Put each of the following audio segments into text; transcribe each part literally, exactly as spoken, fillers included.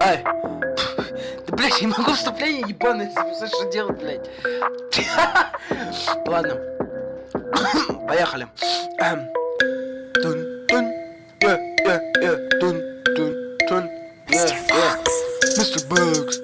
Ай. Да, блядь, я не могу вступление ебаное записать, что делать, блядь. Ладно. Поехали. Тун-тун. Yeah, yeah, yeah. Тун-тун-тун. Yeah, yeah. мистер Бакс.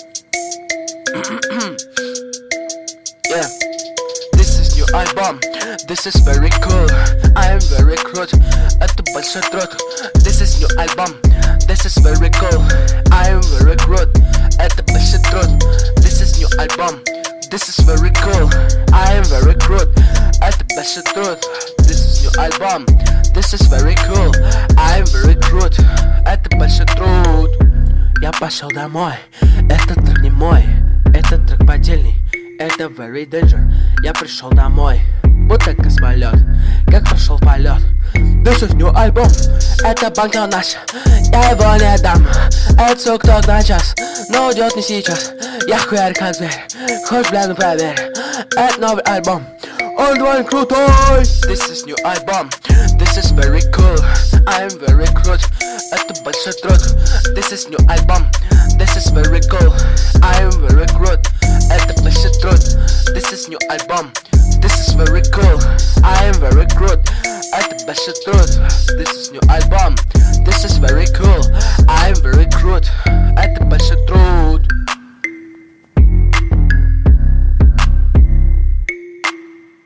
Yeah. This is new album. This is very cool. I am very crude. Это большой труд. This is new album. This is very cool. I am very crude. Это большой труд. This is new album. This is very cool. I am very crude. Это большой труд. This is new album. This is very cool. I am very crude. Это большой труд. Я пошел домой. Этот трек не мой. Этот трек поддельный. Это very danger. Я пришел домой, будто космолет. Как прошел полет. This is new album. Это банка наша. Я его не дам. Это все кто на час. Но уйдет не сейчас. Я хуярь как зверь. Хочешь, бля, ну проверь. Это новый альбом. Он твой крутой. This is new album. This is very cool. I am very crude. Это большой труд. This is new album. This is very cool.